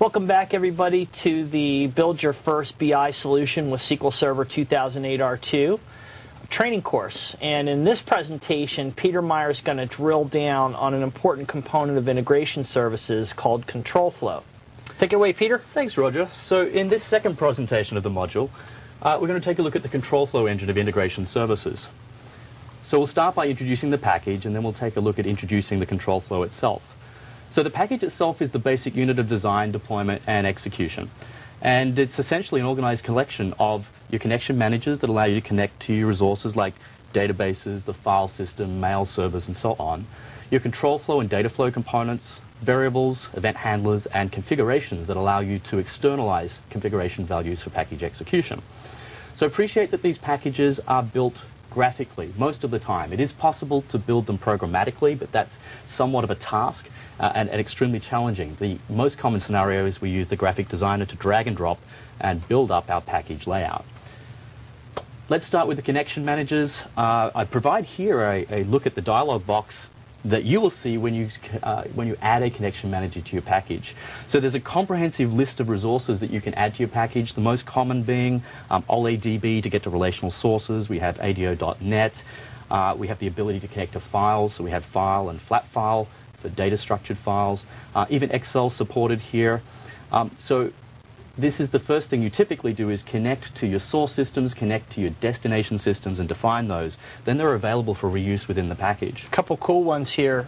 Welcome back, everybody, to the Build Your First BI Solution with SQL Server 2008 R2 training course. And in this presentation, Peter Meyer is going to drill down on an important component of integration services called control flow. Take it away, Peter. Thanks, Roger. So in this second presentation of the module, we're going to take a look at the control flow engine of integration services. So we'll start by introducing the package, and then we'll take a look at introducing the control flow itself. So the package itself is the basic unit of design, deployment, and execution. And it's essentially an organized collection of your connection managers that allow you to connect to your resources like databases, the file system, mail servers, and so on. Your control flow and data flow components, variables, event handlers, and configurations that allow you to externalize configuration values for package execution. So appreciate that these packages are built graphically most of the time. It is possible to build them programmatically, but that's somewhat of a task and extremely challenging. The most common scenario is we use the graphic designer to drag and drop and build up our package layout. Let's start with the connection managers. I provide here a look at the dialog box that you will see when you add a connection manager to your package. So there's a comprehensive list of resources that you can add to your package, the most common being OLADB to get to relational sources. We have ADO.NET. We have the ability to connect to files, so we have file and flat file for data structured files. Even Excel supported here. So this is the first thing you typically do is connect to your source systems, connect to your destination systems, and define those. Then they're available for reuse within the package. A couple cool ones here.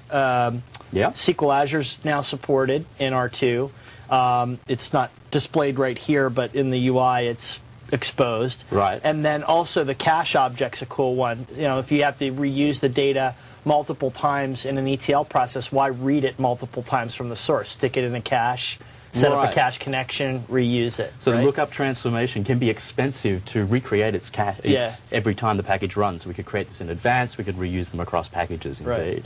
SQL Azure's now supported in R2. It's not displayed right here, but in the UI it's exposed. Right. And then also the cache object's a cool one. You know, if you have to reuse the data multiple times in an ETL process, why read it multiple times from the source? Stick it in a cache. Set up a cache connection, reuse it. So the lookup transformation can be expensive to recreate its cache every time the package runs. So we could create this in advance, we could reuse them across packages indeed. Right.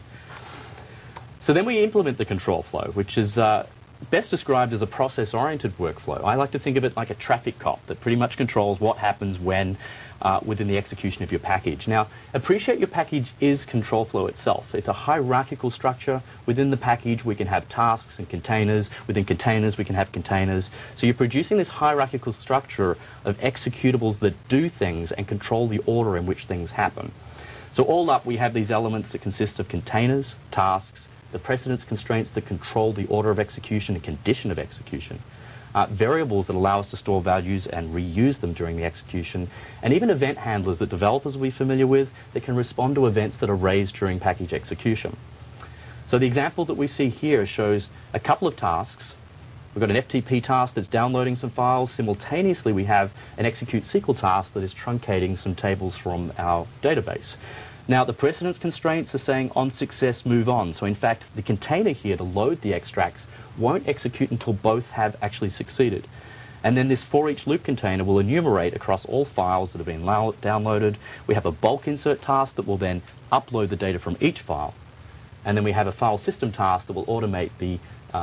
So then we implement the control flow, which is best described as a process-oriented workflow. I like to think of it like a traffic cop that pretty much controls what happens when within the execution of your package. Now, appreciate your package is control flow itself. It's a hierarchical structure. Within the package, we can have tasks and containers. Within containers, we can have containers. So you're producing this hierarchical structure of executables that do things and control the order in which things happen. So all up, we have these elements that consist of containers, tasks, the precedence constraints that control the order of execution and condition of execution, variables that allow us to store values and reuse them during the execution, and even event handlers that developers will be familiar with that can respond to events that are raised during package execution. So the example that we see here shows a couple of tasks. We've got an FTP task that's downloading some files. Simultaneously, we have an execute SQL task that is truncating some tables from our database. Now, the precedence constraints are saying on success, move on. So in fact, the container here to load the extracts won't execute until both have actually succeeded. And then this for each loop container will enumerate across all files that have been downloaded. We have a bulk insert task that will then upload the data from each file. And then we have a file system task that will automate the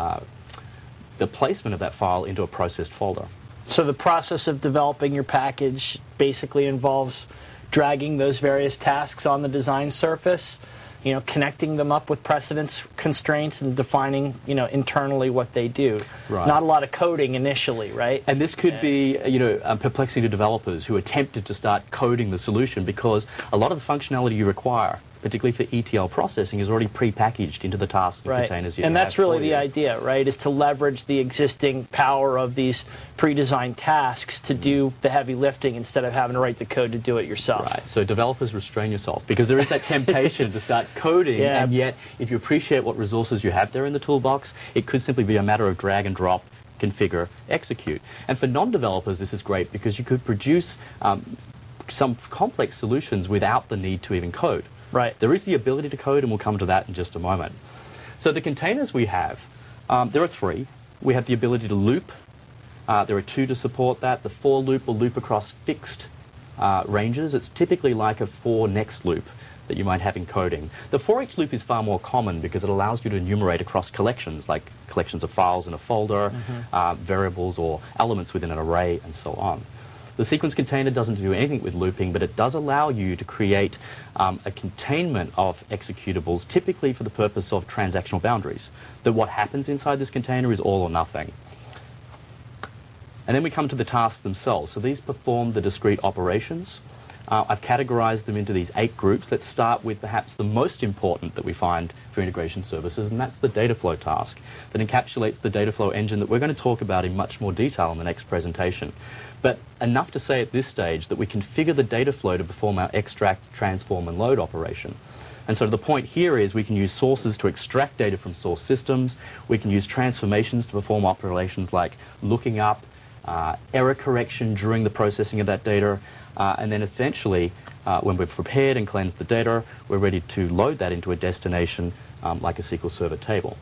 placement of that file into a processed folder. So the process of developing your package basically involves dragging those various tasks on the design surface, connecting them up with precedence constraints and defining, internally what they do. Right. Not a lot of coding initially, right? And this could be, perplexing to developers who are tempted to start coding the solution because a lot of the functionality you require, particularly for ETL processing, is already pre-packaged into the tasks and containers you have. And that's really the idea, right, is to leverage the existing power of these pre-designed tasks to do the heavy lifting instead of having to write the code to do it yourself. Right, so developers, restrain yourself because there is that temptation to start coding, and yet if you appreciate what resources you have there in the toolbox, it could simply be a matter of drag and drop, configure, execute. And for non-developers, this is great because you could produce some complex solutions without the need to even code. Right. There is the ability to code, and we'll come to that in just a moment. So the containers we have, there are three. We have the ability to loop. There are two to support that. The for loop will loop across fixed ranges. It's typically like a for next loop that you might have in coding. The for each loop is far more common because it allows you to enumerate across collections, like collections of files in a folder, variables or elements within an array, and so on. The sequence container doesn't do anything with looping, but it does allow you to create a containment of executables, typically for the purpose of transactional boundaries. That what happens inside this container is all or nothing. And then we come to the tasks themselves. So these perform the discrete operations. I've categorized them into these 8 groups. Let's start with perhaps the most important that we find for integration services, and that's the data flow task that encapsulates the data flow engine that we're going to talk about in much more detail in the next presentation. But enough to say at this stage that we configure the data flow to perform our extract, transform, and load operation. And so the point here is we can use sources to extract data from source systems. We can use transformations to perform operations like looking up, error correction during the processing of that data, and then eventually, when we've prepared and cleansed the data, we're ready to load that into a destination like a SQL Server table.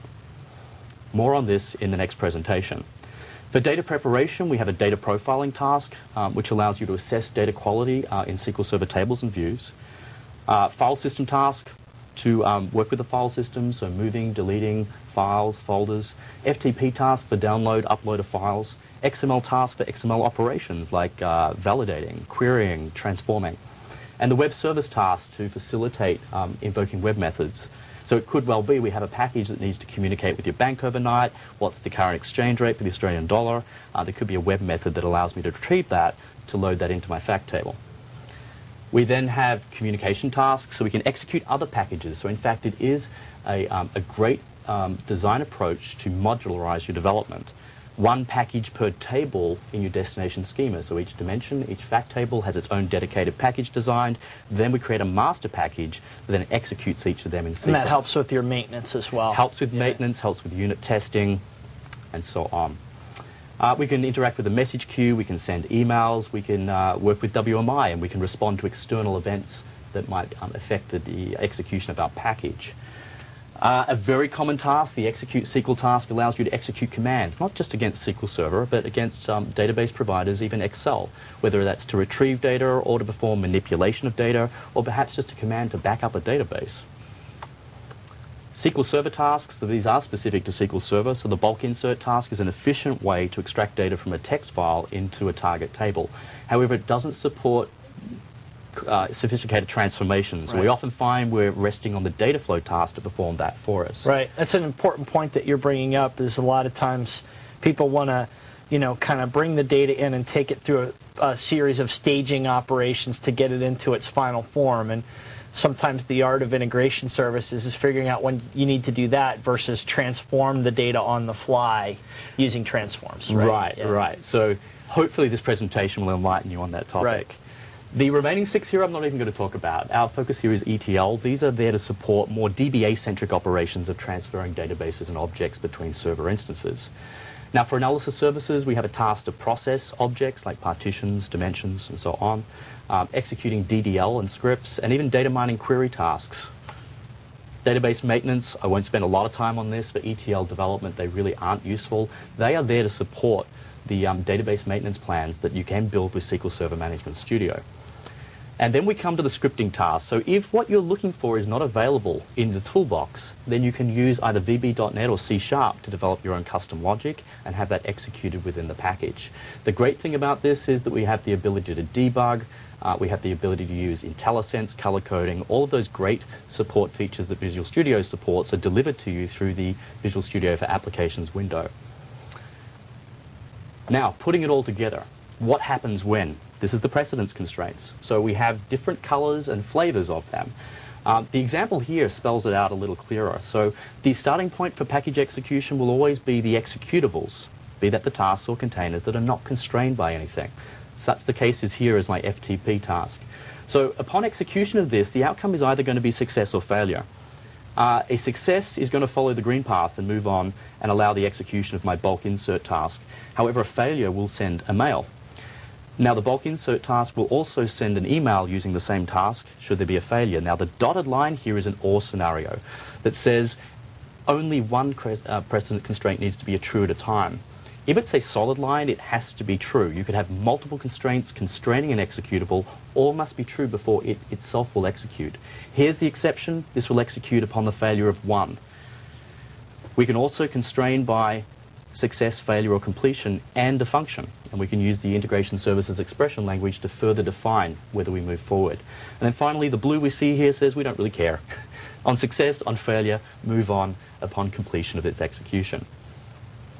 More on this in the next presentation. For data preparation, we have a data profiling task, which allows you to assess data quality in SQL Server tables and views. File system task to work with the file system, so moving, deleting files, folders. FTP task for download, upload of files. XML task for XML operations like validating, querying, transforming. And the web service task to facilitate invoking web methods. So it could well be we have a package that needs to communicate with your bank overnight. What's the current exchange rate for the Australian dollar? There could be a web method that allows me to retrieve that to load that into my fact table. We then have communication tasks, so we can execute other packages. So in fact, it is a great design approach to modularize your development. One package per table in your destination schema. So each dimension, each fact table has its own dedicated package designed. Then we create a master package that then executes each of them in sequence. And that helps with your maintenance as well. Helps with maintenance, helps with unit testing, and so on. We can interact with the message queue, we can send emails, we can work with WMI, and we can respond to external events that might affect the execution of our package. A very common task, the execute SQL task, allows you to execute commands, not just against SQL Server, but against database providers, even Excel, whether that's to retrieve data or to perform manipulation of data, or perhaps just a command to back up a database. SQL Server tasks, so these are specific to SQL Server, so the bulk insert task is an efficient way to extract data from a text file into a target table. However, it doesn't support sophisticated transformations. Right. We often find we're resting on the data flow task to perform that for us. Right. That's an important point that you're bringing up, is a lot of times people want to, kind of bring the data in and take it through a series of staging operations to get it into its final form. And sometimes the art of integration services is figuring out when you need to do that versus transform the data on the fly using transforms. Right, right. So hopefully this presentation will enlighten you on that topic. Right. The remaining 6 here I'm not even going to talk about. Our focus here is ETL. These are there to support more DBA-centric operations of transferring databases and objects between server instances. Now for analysis services, we have a task to process objects like partitions, dimensions, and so on, executing DDL and scripts, and even data mining query tasks. Database maintenance, I won't spend a lot of time on this. For ETL development, they really aren't useful. They are there to support the database maintenance plans that you can build with SQL Server Management Studio. And then we come to the scripting task. So if what you're looking for is not available in the toolbox, then you can use either VB.NET or C# to develop your own custom logic and have that executed within the package. The great thing about this is that we have the ability to debug, we have the ability to use IntelliSense, color coding. All of those great support features that Visual Studio supports are delivered to you through the Visual Studio for Applications window. Now, putting it all together, what happens when? This is the precedence constraints. So we have different colors and flavors of them. The example here spells it out a little clearer. So the starting point for package execution will always be the executables, be that the tasks or containers that are not constrained by anything. Such the case is here as my FTP task. So upon execution of this, the outcome is either going to be success or failure. A success is going to follow the green path and move on and allow the execution of my bulk insert task. However, a failure will send a mail. Now, the bulk insert task will also send an email using the same task should there be a failure. Now, the dotted line here is an OR scenario that says only one precedent constraint needs to be a true at a time. If it's a solid line, it has to be true. You could have multiple constraints constraining an executable. All must be true before it itself will execute. Here's the exception. This will execute upon the failure of one. We can also constrain by success, failure, or completion, and a function. And we can use the integration services expression language to further define whether we move forward. And then finally, the blue we see here says we don't really care. On success, on failure, move on upon completion of its execution.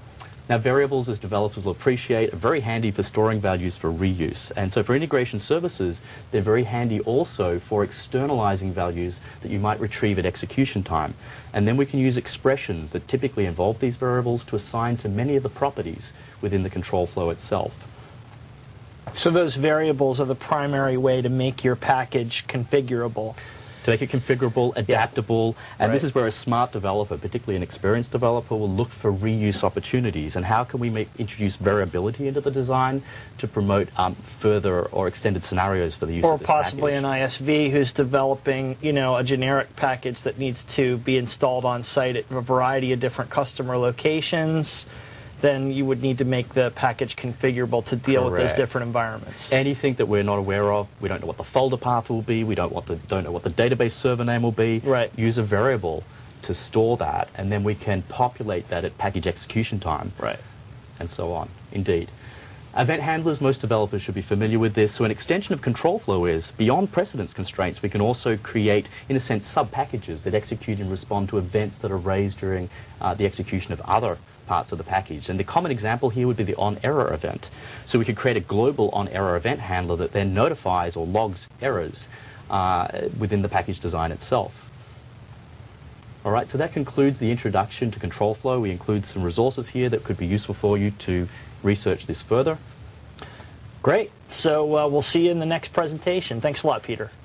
Now, variables, as developers will appreciate, are very handy for storing values for reuse. And so for integration services, they're very handy also for externalizing values that you might retrieve at execution time. And then we can use expressions that typically involve these variables to assign to many of the properties within the control flow itself. So those variables are the primary way to make your package configurable. To make it configurable, adaptable, and this is where a smart developer, particularly an experienced developer, will look for reuse opportunities. And how can we introduce variability into the design to promote further or extended scenarios for the use of this package? Or possibly an ISV who's developing, a generic package that needs to be installed on site at a variety of different customer locations. Then you would need to make the package configurable to deal with those different environments. Anything that we're not aware of, we don't know what the folder path will be, we don't know what the database server name will be. Use a variable to store that, and then we can populate that at package execution time. And so on. Indeed. Event handlers, most developers should be familiar with this. So an extension of control flow is, beyond precedence constraints, we can also create, in a sense, sub-packages that execute and respond to events that are raised during the execution of other parts of the package. And the common example here would be the on-error event. So we could create a global on-error event handler that then notifies or logs errors within the package design itself. All right, so that concludes the introduction to control flow. We include some resources here that could be useful for you to research this further. Great. So we'll see you in the next presentation. Thanks a lot, Peter.